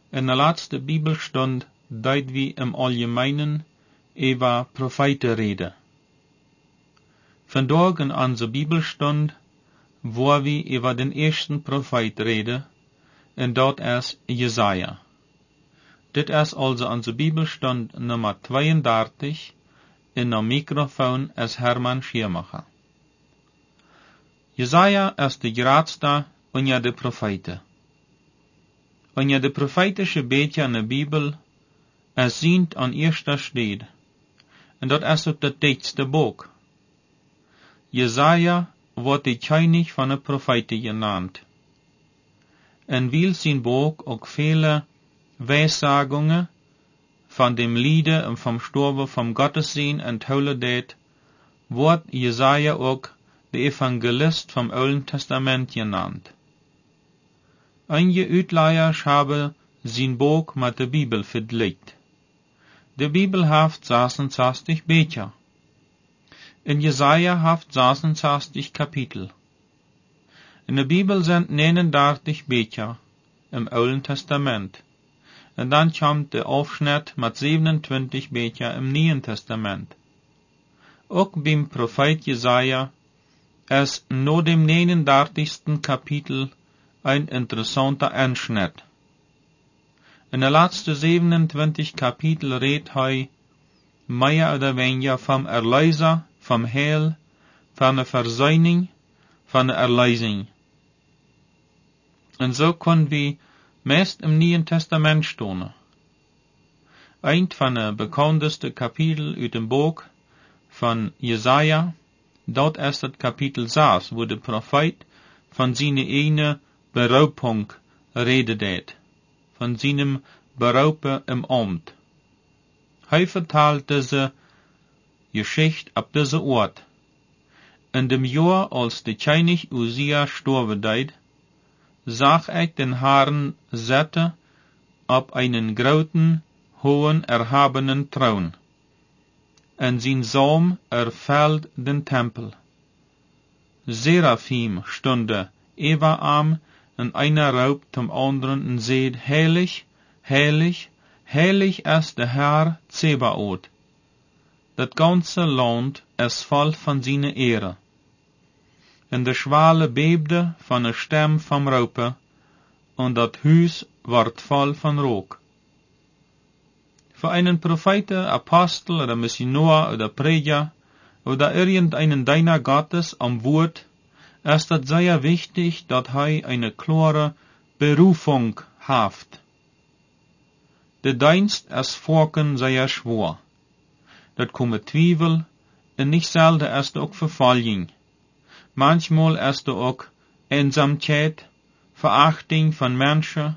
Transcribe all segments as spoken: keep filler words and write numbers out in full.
In der letzten Bibelstund deut wir im Allgemeinen über Propheten reden. Vandaag in onze Bibelstund wo wir über den ersten Prophet reden, und dat is Jesaja. Dit is also onze Bibelstund Nummer zweiunddreißig, in der Mikrofon is Hermann Schiermacher. Jesaja is de grootste onder de Propheten. Onder de prophetische beetje in de Bibel is sind an eerste stede, en dat is ook de dichtste boek. Jesaja wordt de König van de Propheten genannt. En wil zijn boek ook vele Weissagungen van dem Liede en vom Storbe vom Gottesdienst en Toledeed, wordt Jesaja ook de Evangelist vom Alten Testament genannt. Einige Uitleiers hebben zijn boek met de Bibel vergleicht. De Bibel heeft zesenzestig Bücher. In Jesaja heeft zesenzestig Kapitel. In de Bibel zijn negenendertig Bücher im Alten Testament. En dan komt de Aufschnitt met zevenentwintig Bücher im Neuen Testament. Ook beim Prophet Jesaja is no dem negenendertigsten Kapitel ein interessanter Einschnitt. In de laatste zevenentwintig Kapitel redt hij meer oder weniger vom Erlöser, vom Heil, von der Versöhnung, von der Erlösung. Und so können wir meest im Neuen Testament stonen. Ein von de bekannteste Kapitel uit dem Buch von Jesaja, dort ist das Kapitel sechs, wo der Prophet von seiner eigenen Beraubung redet, von seinem Berauben im Amt. Er vertelt diese Geschichte ab dieser Ort. In dem Jahr, als der König Usia sterben deed, sah ich den Herrn sitzen auf einen großen, hohen, erhabenen Thron. En sein Saum erfüllt den Tempel. Seraphim stunden über ihm, und einer raubt zum anderen und seht, heilig, heilig, heilig ist der Herr Zebaoth. Das ganze Land ist voll von seiner Ehre. Und der Schwale bebte von der Stimme vom Raupe, und das Haus ward voll von Rauch. Für einen Propheten, Apostel oder Missionar oder Prediger oder irgendeinen Diener Gottes am Wort ist es sehr wichtig, dass er eine klare Berufung hat. Der Dienst ist Volken sehr schwer. Das kommen Zweifel, und nicht selten ist auch Verfolgung. Manchmal ist auch Einsamkeit, Verachtung von Menschen,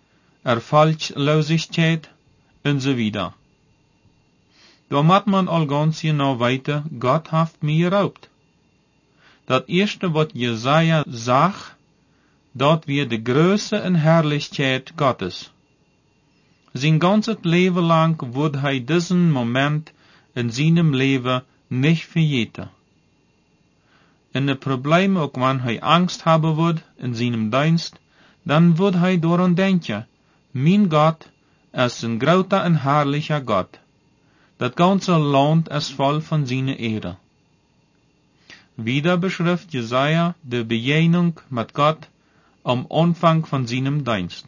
Erfolglosigkeit und so weiter. Da muss man all ganz genau weiter, Gott hat mir geraubt. Das erste, was Jesaja sagt, dort wir die Größe und Herrlichkeit Gottes. Sein ganzes Leben lang wird er diesen Moment in seinem Leben nicht vergeten. In de Problem, auch wenn er Angst haben wird in seinem Dienst, dann wird er daran denken, mein Gott ist ein großer und herrlicher Gott. Das ganze Land ist voll von seiner Ehre. Wieder beschreibt Jesaja die Begegnung mit Gott am Anfang von seinem Dienst.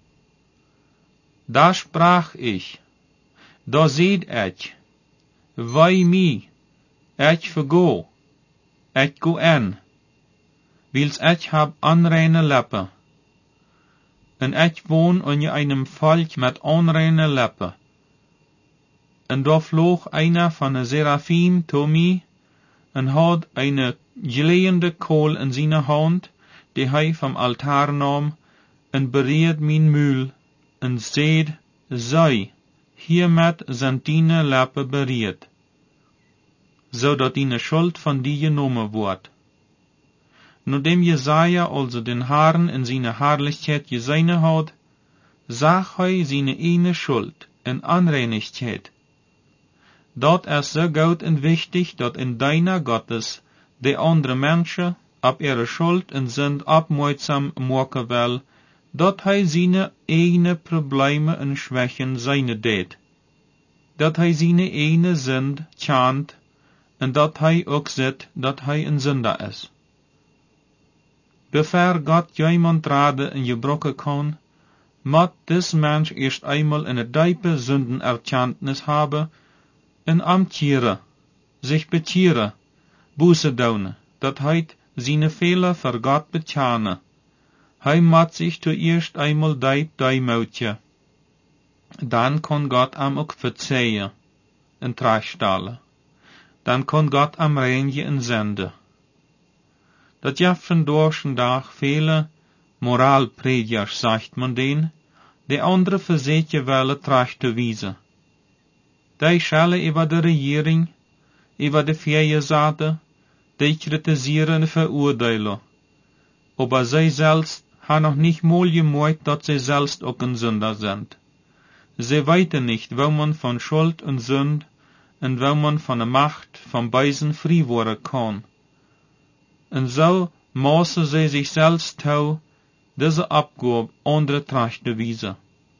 Da sprach ich, da seht ich, wei mi, ich vergo, ich go an, wils ich hab unreine Lippen, und ich wohn unter einem Volk mit unreine Lippen. Und da flog einer von den Seraphim zu mir, und hat eine glühende Kohl in seiner Hand, die er vom Altar nahm, und berührt mein Mühl, und seht, sei, hiermit sind deine Lippen berührt, so dat deine Schuld von dir genommen wird. Nachdem Jesaja also den Herrn in seiner Herrlichkeit gesehen hat, sah er seine eine Schuld in Unreinigkeit. Dort ist so gut und wichtig, dat in deiner Gottes die andere Menschen ab ihre Schuld und sind aufmerksam machen will, dat hij zijn eigen problemen en schwächen zijne deed, dat hij zijn eigen zend chant, en dat hij ook zet dat hij een zondaar is. Bever God jemand raden en gebroken kan, moet des mens eerst eenmaal een diepe Sündenerkenntnis hebben en amtieren, zich betieren, boete doen, dat hij zijn Fehler voor God betjane. Hij moet zich zuerst eenmaal diep duimoutje. Dan kan God hem ook verzeihen en terugstellen. Dan kan God hem reinigen en zenden. Dat ja vandaag vele moraalpredikers, zegt men den, de andere verzet je wel terug te wijzen. Die schellen over de regering, over de vijgenzaden, die kritiseren en veroordelen. Aber zij zelfs haben nog niet mal gemerkt, dat zij zelfs ook een Sünder sind. Zij weten niet, wo man van Schuld en Sünd en wo man van de Macht van beiden vrij worden kan. En zo maßen zij zich zelfs toe, deze Abgabe andere terug te wijzen,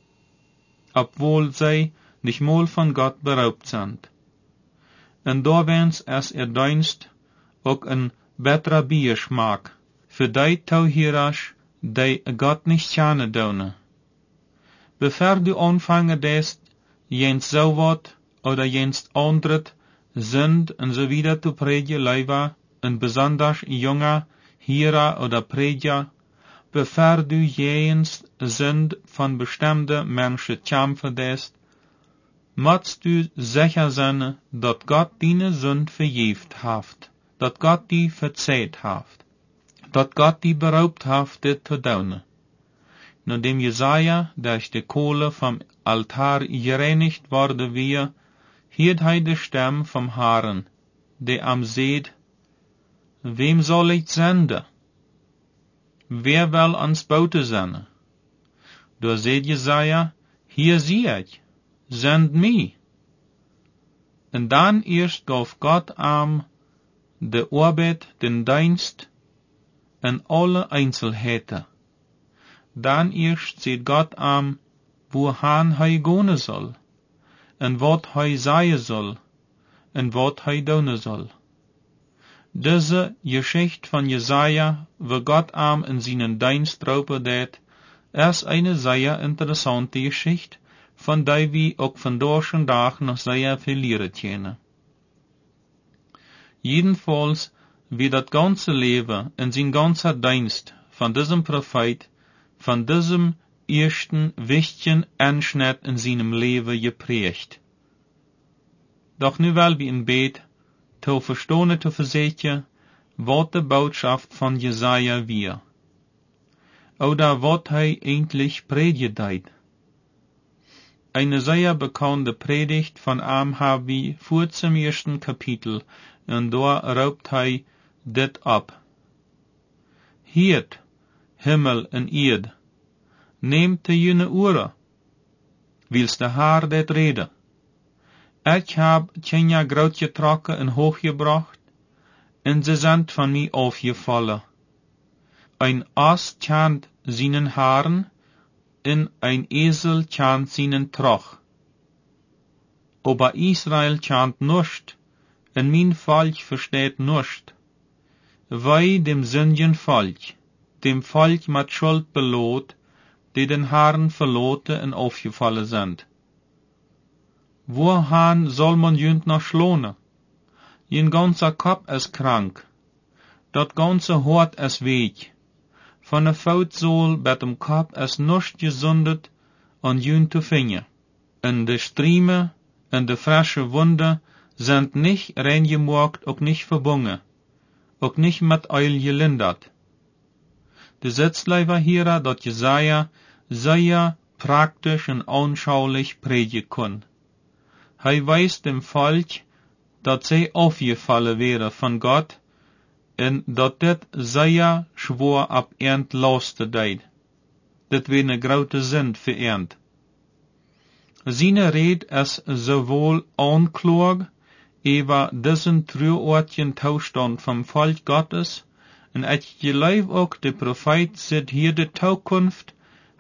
obwohl zij nicht mal van God beraubt sind. En doorwens is er dienst ook een betere biersmaak, für die Tauhirasch, die God nicht schane doen. Bevor du anfangen dest, jens so wat, oder jens andret, sind en so wieder zu predigen leiva, en besonders junger Hira oder Prediger, bevor du jens sind von bestimmte Menschen kämpfen dest, musst du sicher sein, dat Gott deine Sünd vergift haft, dat Gott die verzeiht haft, dat Gott die beraubt haft, dit te doen. Nachdem Jesaja durch die Kohle vom Altar gereinigt worden wir, hielt hij de stem vom Herrn, der am seht, wem soll ich senden? Wer will ans Bote senden? Da seht Jesaja, hier zie ich, send mich. En dan eerst gaf Gott am de Arbeit, den Dienst, en alle Einzelheiten. Dan eerst ziet God am, wohan hij gaan zal, en wat hij zeggen zal, en wat hij doen zal. Deze Geschichte van Jesaja, wo God am in seinen Dienst roepen deed, is eine sehr interessante Geschichte, van die we ook vandaag dag nog sehr veel leren kunnen. Jedenfalls, wie dat ganze Leben en zijn ganzer Dienst van diesem Prophet, von diesem ersten wichtigen Einschnitt in seinem Leben geprägt. Doch nu will wir in Bett, zu verstehen, zu versehen, was die Botschaft von Jesaja wir. Oder was er eigentlich predigt hat. Eine sehr bekannte Predigt von ihm haben wir vor zum ersten Kapitel, und da raubt er dit ab. Hiert, Himmel en Erd, nehmt de jene Ohren, wils de Haar det reden. Ich hab tjenja groot getrokken en hooggebracht, en ze sind van mij afgevallen. Ein Ass tjant seinen Haaren, en ein Esel tjant seinen Troch. Aber Israel tjant nuscht, en mein Volk versteht nuscht. Wei dem sündigen Volk, dem Volk mit Schuld belohnt, die den Haaren verloten en aufgefallen sind. Wohan soll man jünd noch schlohnen? Jen ganzer Kopf ist krank. Dat ganze Hort ist weeg. Von der Foutzool bij dem Kopf ist nuscht gesundet und jünd zu finden. En de Striemen en de frische Wunden sind nicht reingemaakt, auch nicht verbunden, auch nicht mit Eil gelindert. De Sitzleiber hier, dat Jesaja sehr praktisch und anschaulich predigen kann. Hij weiß dem Volk, dat zij aufgefallen wäre von Gott, en dat dit sehr schwor ab ernt laste deed. Dit wäre eine grote Sünd für ernt. Seine Red is sowohl Anklag über diesen trüortigen Zustand vom Volk Gottes, en ich glaube auch, der Prophet sieht hier die Zukunft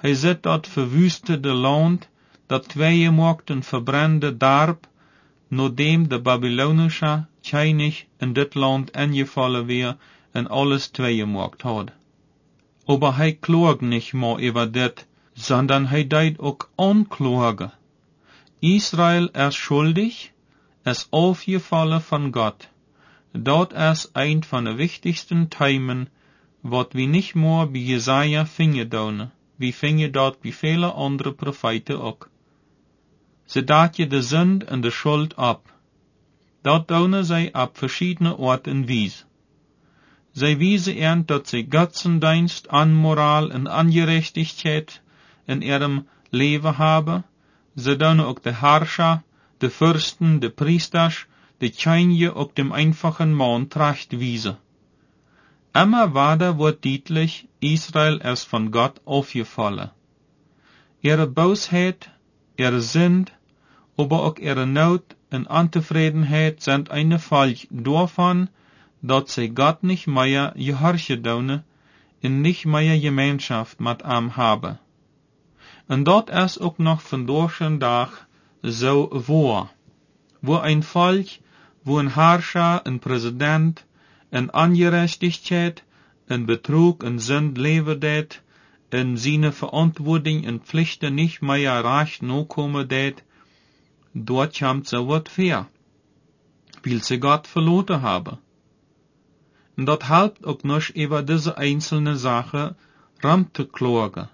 Hij zet dat verwüstede land, dat tweeënmaakten verbrande darp, nadat de Babylonische König in dit land ingevallen weer en alles tweeënmaakt had. Aber hij klagt nicht mehr über dit, sondern hij deed ook anklagen. Israel is schuldig, is aufgefallen von Gott. Dat is een van de wichtigsten Themen, wat we nicht mehr bij Jesaja vinden doen. We vinden dat bij vele andere profeten ook. Ze daad je de zund en de schuld op. Dat doen zij op verschiedene orten wies. Zij wiesen ernt dat zij Götzendienst, Anmoral en Angerechtigkeit in ihrem Leben haben. Ze doen ook de Herrscher, de Fürsten, de Priesters, de Könige ook dem einfachen Mann tracht wiesen. Immer weiter wird deutlich, Israel ist von Gott aufgefallen. Ihre Bosheit, ihre Sünd, aber auch ihre Not und Untefriedenheit sind eine Folge davon, dass sie Gott nicht mehr gehorchen doen und nicht mehr Gemeinschaft mit ihm haben. Und dat ist auch noch von durch Tag so wahr. Wo ein Volk, wo ein Herrscher, ein Präsident, in Ungerechtigkeit, in Betrug, in Sünd leben det, in seine Verantwortung und Pflichten nicht mehr recht nachkommen det, dort kommt so wat fair, weil sie Gott verloren haben. Und dat helpt auch nicht über diese einzelne Sache rum zu klagen.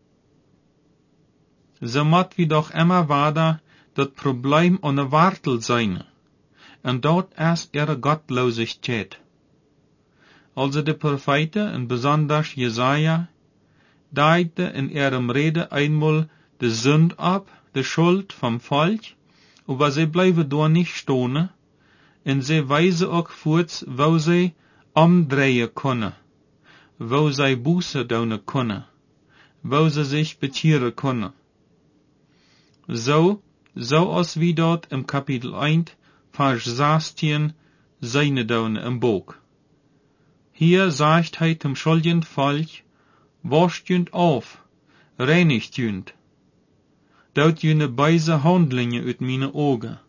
So mat wie doch immer weiter das Problem an der Wartel sein, und dort ist ihre Gottlosigkeit. Also die Propheten, und besonders Jesaja, deite in ihrem Rede einmal die Sünd ab, die Schuld vom Volk, aber sie bleiben da nicht stehen, und sie weisen auch fort, wo sie umdrehen können, wo sie Buße tun können, wo sie sich bekehren können. So, so als wie dort im Kapitel eins, Vers sechzehn, seine tun im Buch. Hier sagt hij zum schuldigen Volk, wascht jünd auf, reinigt jünd. Dout jüne beise Handlinge uit meine Augen.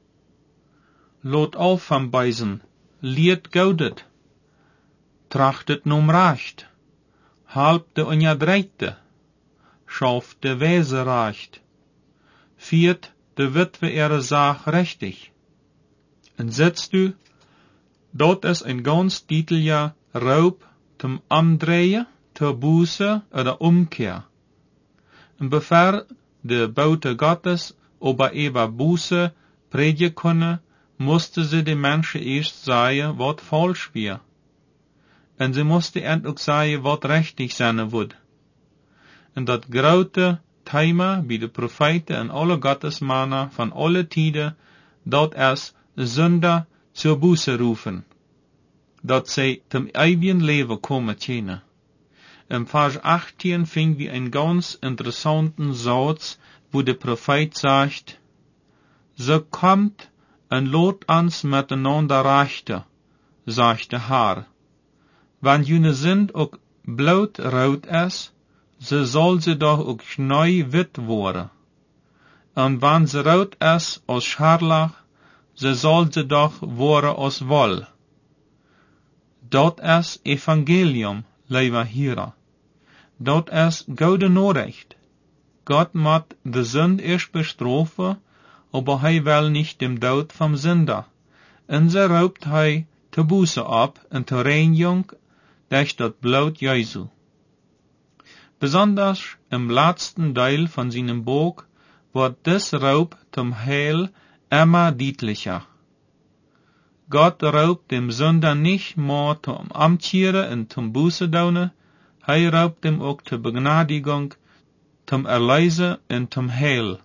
Lot auf vom Beisen, liet gaudet. Trachtet num Recht, halb de Unjadreite, schauft de Wese Recht, viert de Witwe ihre Sach rechtig. En setzt du, dort is ein ganz titelja Raub zum Umdrehen, zur Buße oder Umkehr. Und bevor de Bote Gottes über über Buße predigen können, musste sie den Menschen erst sagen, was falsch war. Und sie musste endlich sagen, was richtig sein wird. Und das große Thema bei den Propheten und alle Gottesmänner von alle Tiden, dort es Sünder zur Buße rufen, dat sie zum ewigen Leben kommen können. Im Vers achtzehn finden wir einen ganz interessanten Satz, wo der Prophet sagt, so kommt und lot uns miteinander rechte, sagt der Herr. Wenn jene sind auch blut rot ist, so soll sie doch auch schneu wit worden. Und wenn sie rot ist aus Scharlach, so soll sie doch worden aus Woll. Dat is Evangelium, lieber Hörer. Dat is gute Nachricht. Gott moet de Sünd erst bestrafen, aber hij will nicht dem Tod vom Sünder. Und so raubt hij de Buße ab und de Reinigung durch das Blut Jesu. Besonders im letzten Teil von seinem Buch wird des Raub zum Heil immer deutlicher. Gott raubt dem Sünder nicht mehr zum Amtieren und zum Buße tun, hij raubt ihm auch zur Begnadigung, zum Erlösen und zum Heil.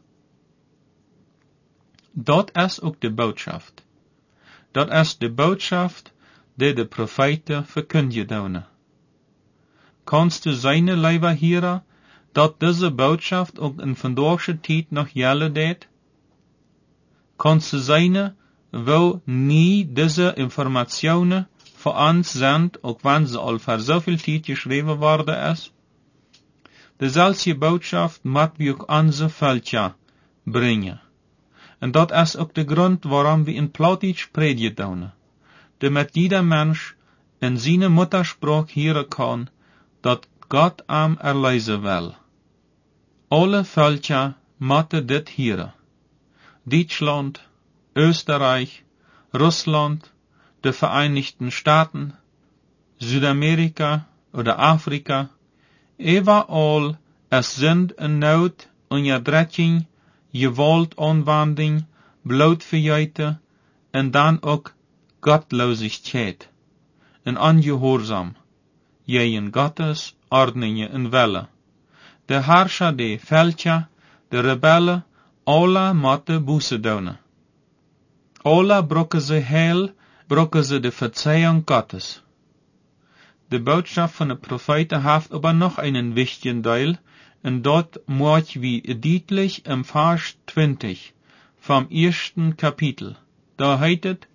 Dat ist auch die Botschaft. Dat ist die Botschaft, die die Propheten verkündigen tun. Kannst du seine Leiber hören, dat diese Botschaft auch in vandaagse Zeit noch gelten deed? Kannst du seine, wo nie diese Informationen für uns sind, auch wenn sie all für so viel Zeit geschrieben worden ist? Dezelfde boodschap moet we ook onze veldja brengen. En dat is ook de grond waarom we in Plattdeutsch predigen doen. Damit jeder Mensch in zijn Muttersprache hören kann, dat Gott am erleisen will. Alle veldja moeten dit hören. Deutschland, Österreich, Russland, de Vereinigten Staaten, Südamerika oder Afrika, überall es sind in Not, Onderdrukking, Gewaltanwending, Blootverjuiten en dan ook Gottlosigkeit en ongehoorzaam, jegens Gottes ordningen en wille. De Herrscher, de veldja, de rebellen, alle moeten boete doen. Alle brokken ze heil, brokken ze de Verzeihung Gottes. De boodschap van de profeten heeft aber noch einen wichtigen Teil, en dat moet wie deutlich im Vers twintig vom ersten Kapitel. Da heet het: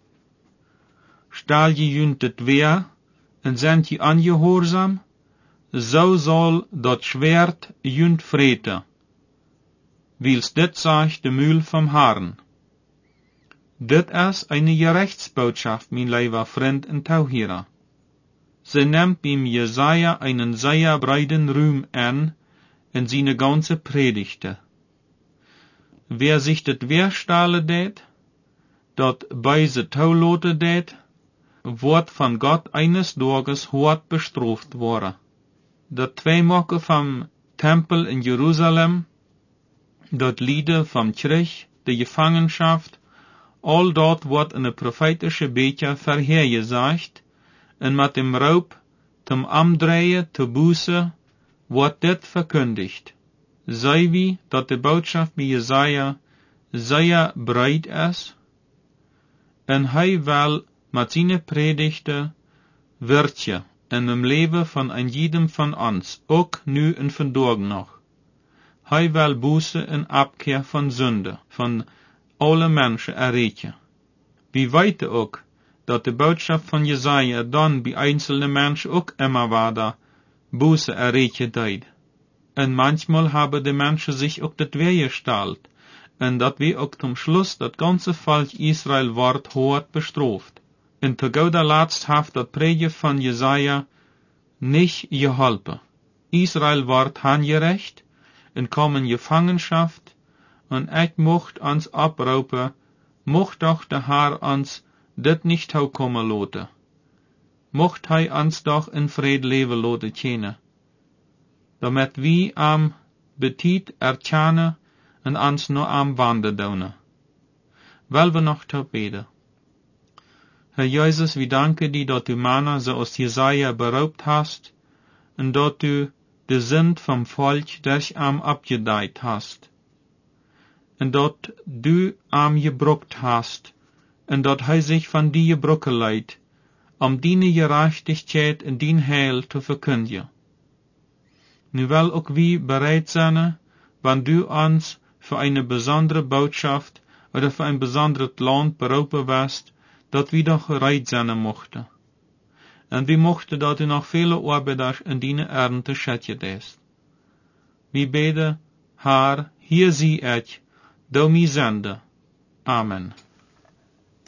Stel je junt het weer, en zijn je ongehoorzaam, zo zal dat Schwert junt vreten. Wils dit zegt de Mühl vom Herrn. Dit is eine Gerechtsboodschap, mijn lieber Freund en Tauhierer. Ze neemt beim Jesaja einen sehr breiten Ruhm an in seine ganze Predigte. Wer sich dit weerstellen deed, dat bij ze touwloten deed, wordt van God eines Tages hart bestraft worden. Dat tweemaken vom Tempel in Jeruzalem, dat lieden vom Krieg, de Gefangenschaft, all dat wordt in de profetische beetje verheergezegd, en met dem Raub, zum Amdrehen, te Buße, wordt dit verkündigt. Sei wie, dat de boodschap bij Jesaja sehr breit is, en hij wil met zijn predigte wertje in dem leven van een jedem van ons, ook nu en vandaag nog. Hij wil Buße en Abkehr van Sünde, van alle mensen erreichen. Wie weten ook, dat de boodschap van Jesaja dan bij einzelne mensen ook immer wieder Buße erreichen deed. En manchmal hebben de mensen zich ook dat weergesteld, en dat we ook zum Schluss dat ganze Volk Israel wordt hard bestraft. En te guter Letzt heeft dat predigen van Jesaja nicht geholpen. Israel wordt handgerecht, en kom in Gefangenschaft, en ik mocht ons oproepen, mocht doch de Herr ons dit nicht haukommen loten. Mocht hij ons doch in vrede leven loten tjenen. Damit wie am betiet erkennen en ons no am wandelen doen. Wel we nog te beden. Herr Jesus, we danken die dat u mana zoals Jesaja beraubt hast, en dat u de Sünd vom Volk durch am abgedeiht hast, en dat du am gebruckt hast, en dat hij zich van die gebroken leidt, om die gerechtigheid en die heil te verkündigen. Nu wel ook wie bereid zijn, wann du ons für eine besondere Botschaft oder für ein besonderes Land berufen wirst, dat wir doch bereit sein mochten. En wir mochten dat u noch viele Arbeiter in die Ernte schätze deest. Wir beten, Herr, hier zie ich, do mi zende. Amen.